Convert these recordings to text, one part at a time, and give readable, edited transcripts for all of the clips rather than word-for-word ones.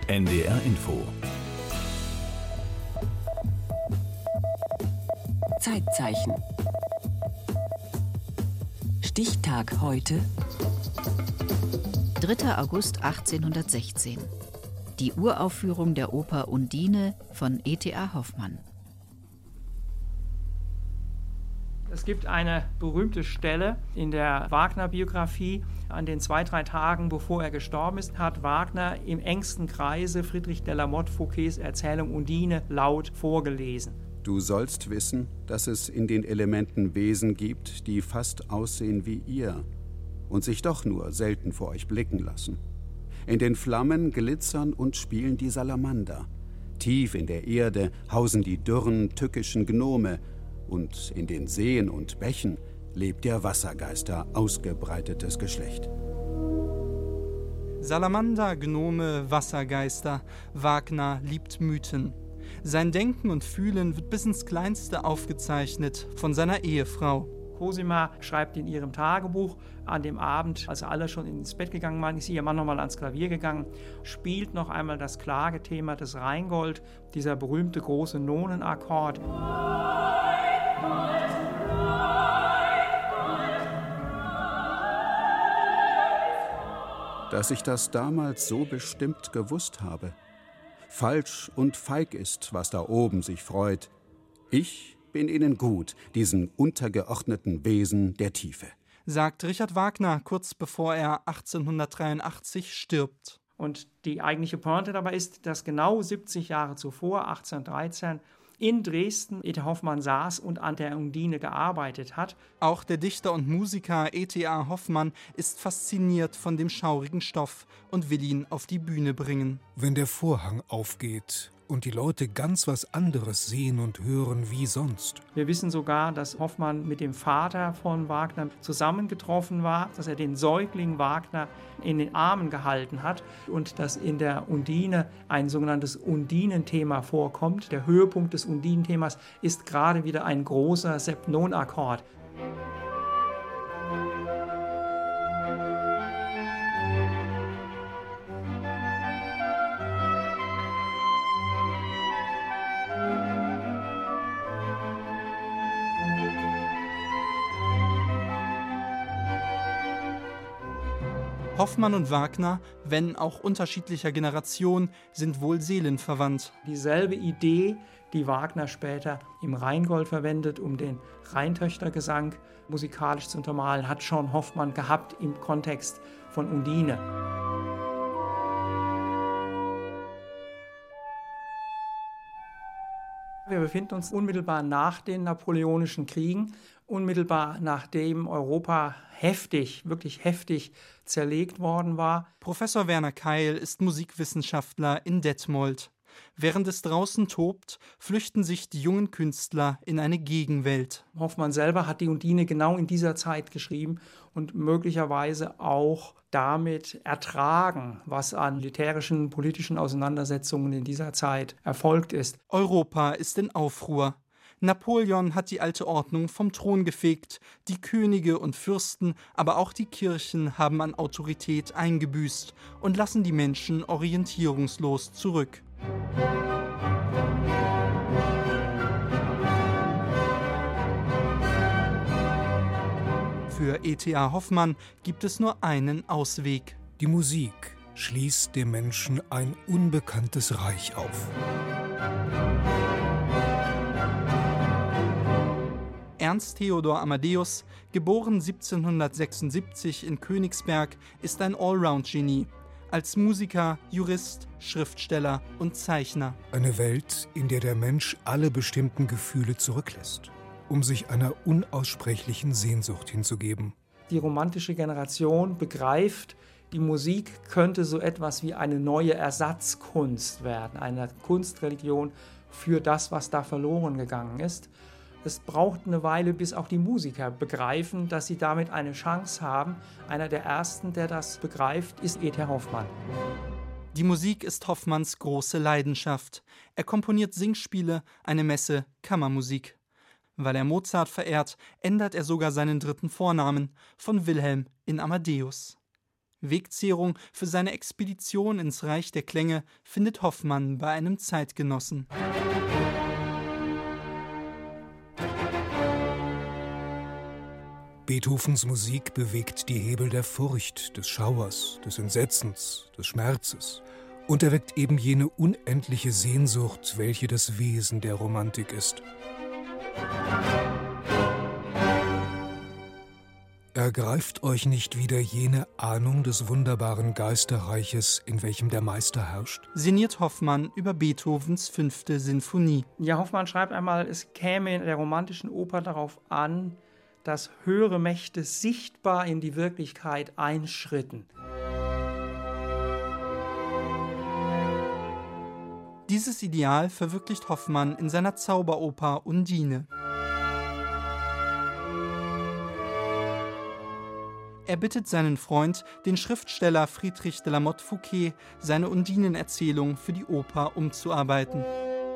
NDR Info. Zeitzeichen. Stichtag heute. 3. August 1816. Die Uraufführung der Oper Undine von E.T.A. Hoffmann. Es gibt eine berühmte Stelle in der Wagner-Biografie. An den 2-3 Tagen, bevor er gestorben ist, hat Wagner im engsten Kreise Friedrich de la Motte Fouqués Erzählung Undine laut vorgelesen. Du sollst wissen, dass es in den Elementen Wesen gibt, die fast aussehen wie ihr und sich doch nur selten vor euch blicken lassen. In den Flammen glitzern und spielen die Salamander. Tief in der Erde hausen die dürren, tückischen Gnome. Und in den Seen und Bächen lebt der Wassergeister ausgebreitetes Geschlecht. Salamander, Gnome, Wassergeister, Wagner liebt Mythen. Sein Denken und Fühlen wird bis ins Kleinste aufgezeichnet von seiner Ehefrau. Cosima schreibt in ihrem Tagebuch, an dem Abend, als alle schon ins Bett gegangen waren, ist ihr Mann nochmal ans Klavier gegangen, spielt noch einmal das Klagethema des Rheingold, dieser berühmte große Nonenakkord. Dass ich das damals so bestimmt gewusst habe. Falsch und feig ist, was da oben sich freut. Ich bin ihnen gut, diesen untergeordneten Wesen der Tiefe, sagt Richard Wagner kurz bevor er 1883 stirbt. Und die eigentliche Pointe dabei ist, dass genau 70 Jahre zuvor, 1813, in Dresden E.T.A. Hoffmann saß und an der Undine gearbeitet hat. Auch der Dichter und Musiker E.T.A. Hoffmann ist fasziniert von dem schaurigen Stoff und will ihn auf die Bühne bringen. Wenn der Vorhang aufgeht und die Leute ganz was anderes sehen und hören wie sonst. Wir wissen sogar, dass Hoffmann mit dem Vater von Wagner zusammengetroffen war, dass er den Säugling Wagner in den Armen gehalten hat und dass in der Undine ein sogenanntes Undinenthema vorkommt. Der Höhepunkt des Undinenthemas ist gerade wieder ein großer Septonakkord. Hoffmann und Wagner, wenn auch unterschiedlicher Generation, sind wohl seelenverwandt. Dieselbe Idee, die Wagner später im Rheingold verwendet, um den Rheintöchtergesang musikalisch zu untermalen, hat schon Hoffmann gehabt im Kontext von Undine. Wir befinden uns unmittelbar nach den Napoleonischen Kriegen, unmittelbar nachdem Europa wirklich heftig zerlegt worden war. Professor Werner Keil ist Musikwissenschaftler in Detmold. Während es draußen tobt, flüchten sich die jungen Künstler in eine Gegenwelt. Hoffmann selber hat die Undine genau in dieser Zeit geschrieben und möglicherweise auch damit ertragen, was an militärischen, politischen Auseinandersetzungen in dieser Zeit erfolgt ist. Europa ist in Aufruhr. Napoleon hat die alte Ordnung vom Thron gefegt. Die Könige und Fürsten, aber auch die Kirchen haben an Autorität eingebüßt und lassen die Menschen orientierungslos zurück. Für E.T.A. Hoffmann gibt es nur einen Ausweg. Die Musik schließt dem Menschen ein unbekanntes Reich auf. Ernst Theodor Amadeus, geboren 1776 in Königsberg, ist ein Allround-Genie. Als Musiker, Jurist, Schriftsteller und Zeichner. Eine Welt, in der der Mensch alle bestimmten Gefühle zurücklässt, um sich einer unaussprechlichen Sehnsucht hinzugeben. Die romantische Generation begreift, die Musik könnte so etwas wie eine neue Ersatzkunst werden, eine Kunstreligion für das, was da verloren gegangen ist. Es braucht eine Weile, bis auch die Musiker begreifen, dass sie damit eine Chance haben. Einer der ersten, der das begreift, ist E.T.A. Hoffmann. Die Musik ist Hoffmanns große Leidenschaft. Er komponiert Singspiele, eine Messe, Kammermusik. Weil er Mozart verehrt, ändert er sogar seinen dritten Vornamen von Wilhelm in Amadeus. Wegzehrung für seine Expedition ins Reich der Klänge findet Hoffmann bei einem Zeitgenossen. Beethovens Musik bewegt die Hebel der Furcht, des Schauers, des Entsetzens, des Schmerzes und erweckt eben jene unendliche Sehnsucht, welche das Wesen der Romantik ist. Ergreift euch nicht wieder jene Ahnung des wunderbaren Geisterreiches, in welchem der Meister herrscht? Sinniert Hoffmann über Beethovens 5. Sinfonie. Ja, Hoffmann schreibt einmal, es käme in der romantischen Oper darauf an, dass höhere Mächte sichtbar in die Wirklichkeit einschritten. Dieses Ideal verwirklicht Hoffmann in seiner Zauberoper Undine. Er bittet seinen Freund, den Schriftsteller Friedrich de la Motte Fouquet, seine Undinen-Erzählung für die Oper umzuarbeiten.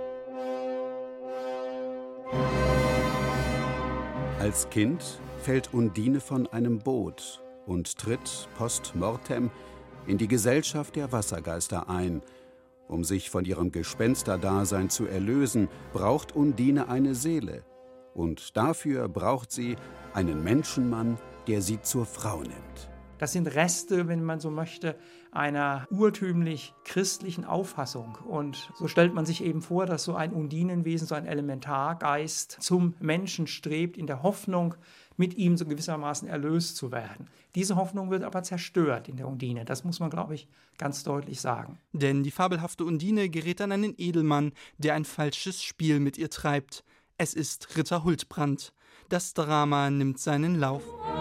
Als Kind fällt Undine von einem Boot und tritt post mortem in die Gesellschaft der Wassergeister ein. Um sich von ihrem Gespensterdasein zu erlösen, braucht Undine eine Seele. Und dafür braucht sie einen Menschenmann, der sie zur Frau nimmt. Das sind Reste, wenn man so möchte, einer urtümlich christlichen Auffassung. Und so stellt man sich eben vor, dass so ein Undinenwesen, so ein Elementargeist zum Menschen strebt, in der Hoffnung, mit ihm so gewissermaßen erlöst zu werden. Diese Hoffnung wird aber zerstört in der Undine. Das muss man, glaube ich, ganz deutlich sagen. Denn die fabelhafte Undine gerät an einen Edelmann, der ein falsches Spiel mit ihr treibt. Es ist Ritter Huldbrand. Das Drama nimmt seinen Lauf.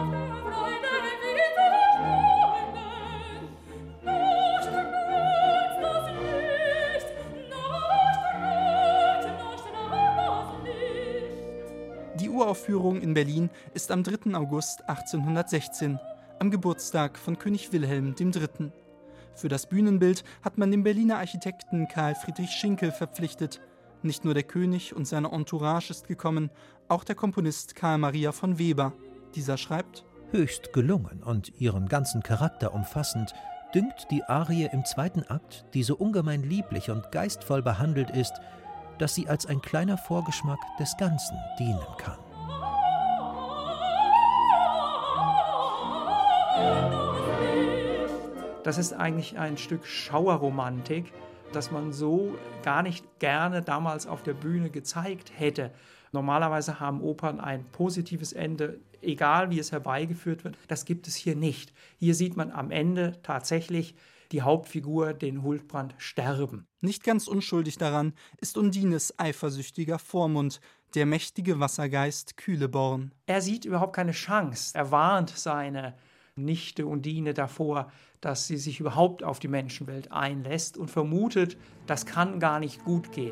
Die Uraufführung in Berlin ist am 3. August 1816, am Geburtstag von König Wilhelm III. Für das Bühnenbild hat man den Berliner Architekten Karl Friedrich Schinkel verpflichtet. Nicht nur der König und seine Entourage ist gekommen, auch der Komponist Karl Maria von Weber. Dieser schreibt: Höchst gelungen und ihren ganzen Charakter umfassend, dünkt die Arie im 2. Akt, die so ungemein lieblich und geistvoll behandelt ist, dass sie als ein kleiner Vorgeschmack des Ganzen dienen kann. Das ist eigentlich ein Stück Schauerromantik, das man so gar nicht gerne damals auf der Bühne gezeigt hätte. Normalerweise haben Opern ein positives Ende, egal wie es herbeigeführt wird. Das gibt es hier nicht. Hier sieht man am Ende tatsächlich die Hauptfigur, den Huldbrand, sterben. Nicht ganz unschuldig daran ist Undines eifersüchtiger Vormund, der mächtige Wassergeist Kühleborn. Er sieht überhaupt keine Chance. Er warnt seine Nichte Undine davor, dass sie sich überhaupt auf die Menschenwelt einlässt und vermutet, das kann gar nicht gut gehen.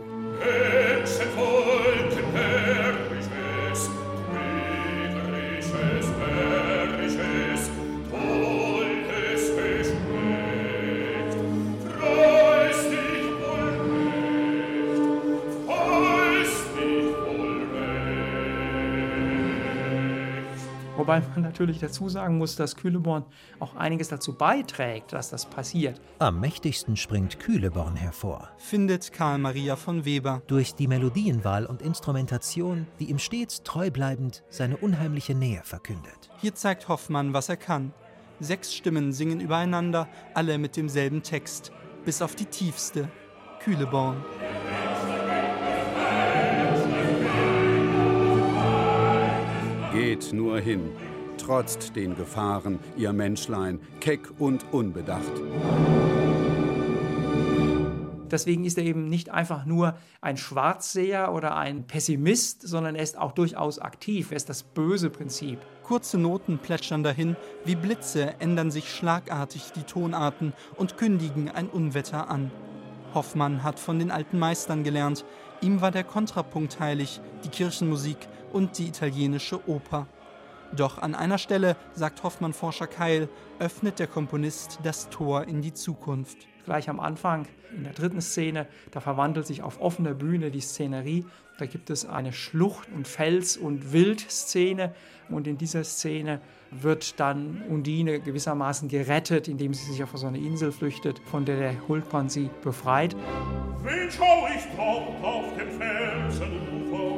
Wobei man natürlich dazu sagen muss, dass Kühleborn auch einiges dazu beiträgt, dass das passiert. Am mächtigsten springt Kühleborn hervor, findet Karl Maria von Weber. Durch die Melodienwahl und Instrumentation, die ihm stets treu bleibend seine unheimliche Nähe verkündet. Hier zeigt Hoffmann, was er kann. 6 Stimmen singen übereinander, alle mit demselben Text, bis auf die tiefste, Kühleborn. Geht nur hin, trotzt den Gefahren, ihr Menschlein, keck und unbedacht. Deswegen ist er eben nicht einfach nur ein Schwarzseher oder ein Pessimist, sondern er ist auch durchaus aktiv. Er ist das böse Prinzip. Kurze Noten plätschern dahin, wie Blitze ändern sich schlagartig die Tonarten und kündigen ein Unwetter an. Hoffmann hat von den alten Meistern gelernt. Ihm war der Kontrapunkt heilig, die Kirchenmusik und die italienische Oper. Doch an einer Stelle, sagt Hoffmann-Forscher Keil, öffnet der Komponist das Tor in die Zukunft. Gleich am Anfang, in der 3. Szene, da verwandelt sich auf offener Bühne die Szenerie. Da gibt es eine Schlucht- und Fels- und Wildszene. Und in dieser Szene wird dann Undine gewissermaßen gerettet, indem sie sich auf so eine Insel flüchtet, von der der Huldbrand sie befreit. Wen schau ich dort auf dem Felsenufer?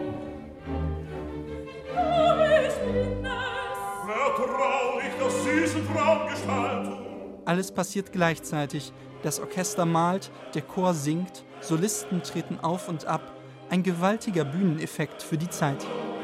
Ich bin es! Vertrau ich der süßen Traumgestaltung? Alles passiert gleichzeitig. Das Orchester malt, der Chor singt, Solisten treten auf und ab. Ein gewaltiger Bühneneffekt für die Zeit.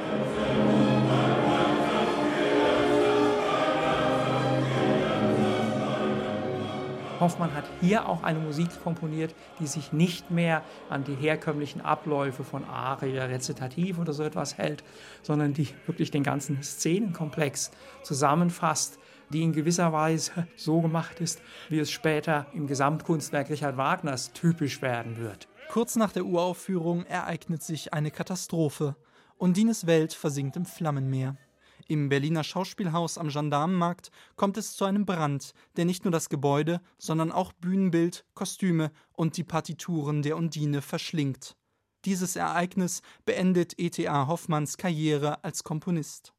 Hoffmann hat hier auch eine Musik komponiert, die sich nicht mehr an die herkömmlichen Abläufe von Arie, Rezitativ oder so etwas hält, sondern die wirklich den ganzen Szenenkomplex zusammenfasst, die in gewisser Weise so gemacht ist, wie es später im Gesamtkunstwerk Richard Wagners typisch werden wird. Kurz nach der Uraufführung ereignet sich eine Katastrophe. Undines Welt versinkt im Flammenmeer. Im Berliner Schauspielhaus am Gendarmenmarkt kommt es zu einem Brand, der nicht nur das Gebäude, sondern auch Bühnenbild, Kostüme und die Partituren der Undine verschlingt. Dieses Ereignis beendet E.T.A. Hoffmanns Karriere als Komponist.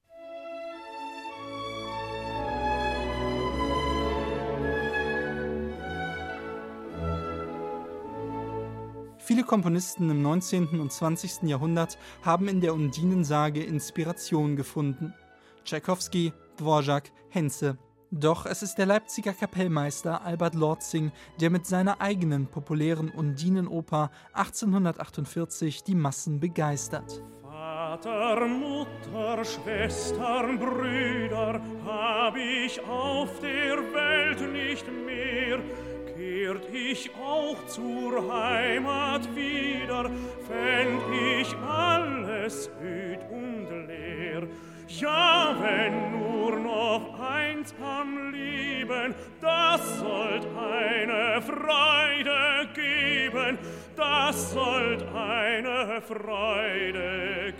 Viele Komponisten im 19. und 20. Jahrhundert haben in der Undinensage Inspiration gefunden. Tschaikowski, Dvorak, Henze. Doch es ist der Leipziger Kapellmeister Albert Lortzing, der mit seiner eigenen populären Undinenoper 1848 die Massen begeistert. Vater, Mutter, Schwestern, Brüder, hab ich auf der Welt nicht mehr. Kehrt ich auch zur Heimat wieder, fänd ich alles öd und leer. Ja, wenn nur noch eins am Leben, das sollt eine Freude geben, das sollt eine Freude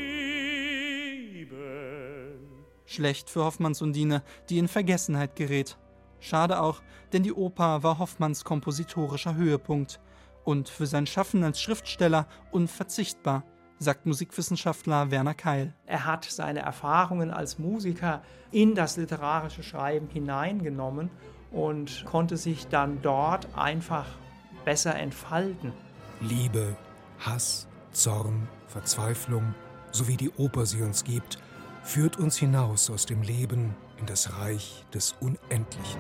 geben. Schlecht für Hoffmanns Undine, die in Vergessenheit gerät. Schade auch, denn die Oper war Hoffmanns kompositorischer Höhepunkt und für sein Schaffen als Schriftsteller unverzichtbar, sagt Musikwissenschaftler Werner Keil. Er hat seine Erfahrungen als Musiker in das literarische Schreiben hineingenommen und konnte sich dann dort einfach besser entfalten. Liebe, Hass, Zorn, Verzweiflung, so wie die Oper sie uns gibt, führt uns hinaus aus dem Leben in das Reich des Unendlichen.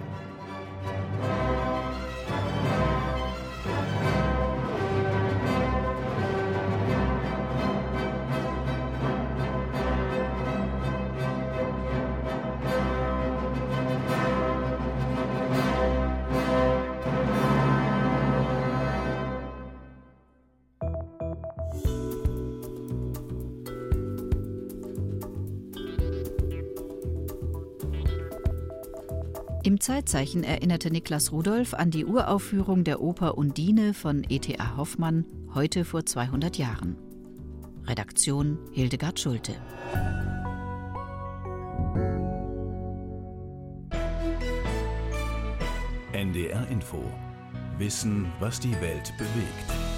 Im Zeitzeichen erinnerte Niklas Rudolph an die Uraufführung der Oper Undine von E.T.A. Hoffmann heute vor 200 Jahren. Redaktion Hildegard Schulte. NDR Info. Wissen, was die Welt bewegt.